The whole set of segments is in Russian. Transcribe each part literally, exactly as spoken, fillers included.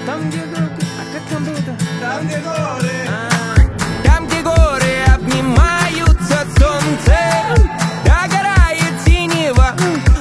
Там, где горы. А как там было-то? Там, где горы. А, там, где горы обнимаются солнцем, догорает синева.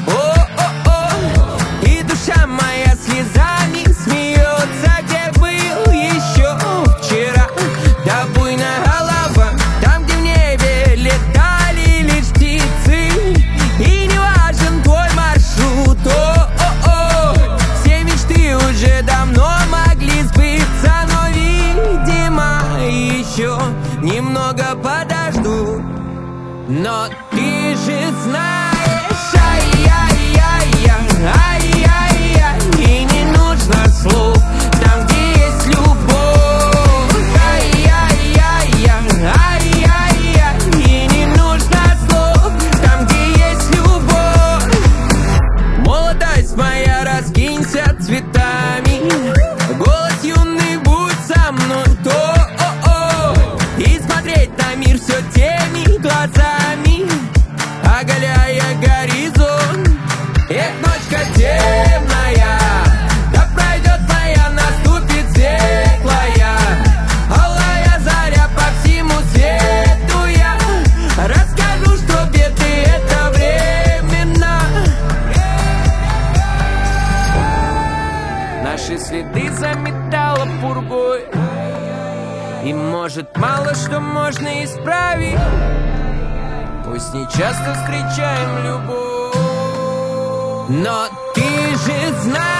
О-о-о. И душа моя слезами смеется, где был еще вчера. Да буйная голова, там, где в небе летали лишь птицы, и не важен твой маршрут. О-о-о. Все мечты уже давно могли сбыться, но, видимо, еще немного подожду. Но ты же знаешь, ай-яй-яй-яй, ай-яй-яй, и не нужно слов там, где есть любовь. Ай-яй-яй-яй, ай-яй-яй, и не нужно слов там, где есть любовь. Молодость моя, раскинься цветами, голос юный, будь со мной, то о-о. И смотреть на мир все теми глазами, оголяя горизонт. Эх, ночка темная, да пройдет моя, наступит светлая, алая заря по всему свету. Я расскажу, что беды это временно. Наши следы заметало пургой, и может мало что можно исправить. Пусть не часто встречаем любовь, но ты же знаешь.